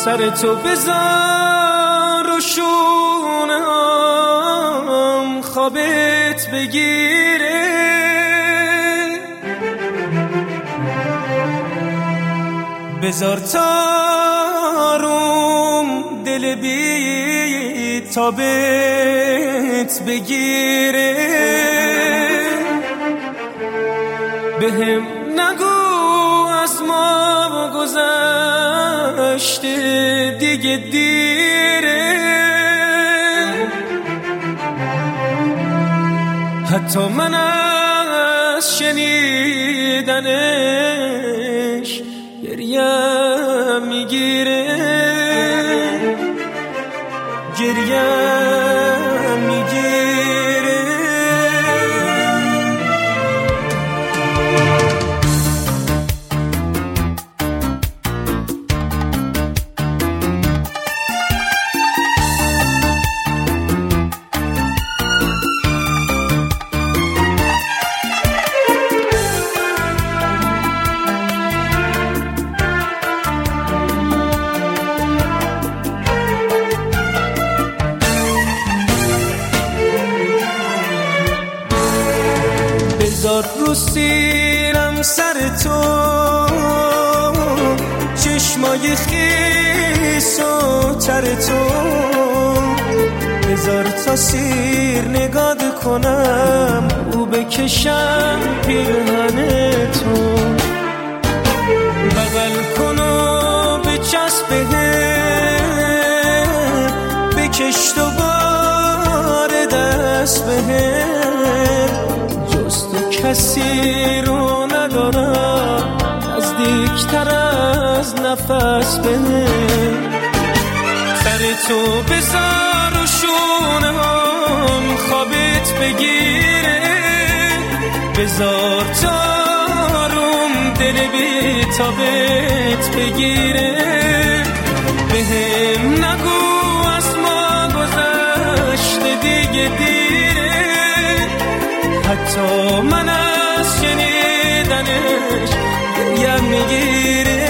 سر تو بذار و شونم خوابت بگیره، بذار تاروم دل بی تابت بگیره، بهم نگو از ما گذشته دیگه دیره، حتی من از شنیدنش گریم میگیره، گریم میگیره. بذار رو سیرم سر تو چشمای خیس و تر تو، بذار تا سیر نگاه کنم او بکشم پیرهن تو، بغل کن و بچسبه بکش دوباره دست بهم، کسی رو ندارم نزدیکتر از نفس بهم، سر تو بذار و شونم خوابت بگیره، بذار تاروم دل بی تابت بگیره، بهم نگو از ما گذشته دیگه دیره، حتی من از شنیدنش گریم میگیره.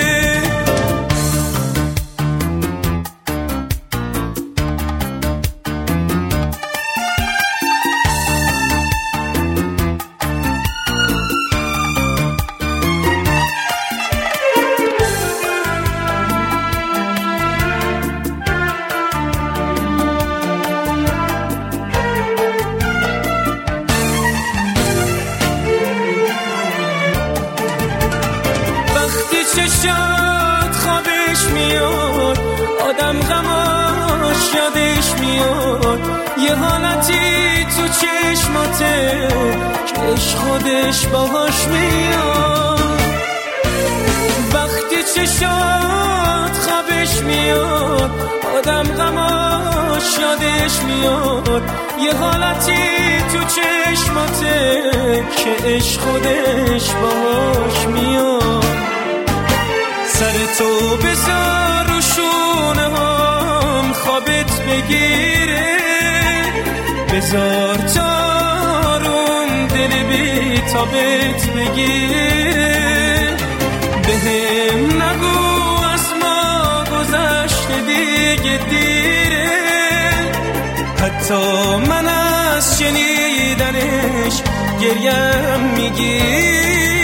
چشات خوابش میاد، آدم غماش یادش میاد، یه حالتی تو چشماته که عشق خودش باهاش میاد، وقتی چشات خوابش میاد، آدم غماش یادش میاد، یه حالتی تو چشماته که عشق خودش باهاش میاد، سر تو بذار و شونه هم خوابت بگیره، بذار تاروم دل بی تابت بگیره، بهم نگو از ما گذشته دیگه دیره، حتی من از شنیدنش گریم میگیره.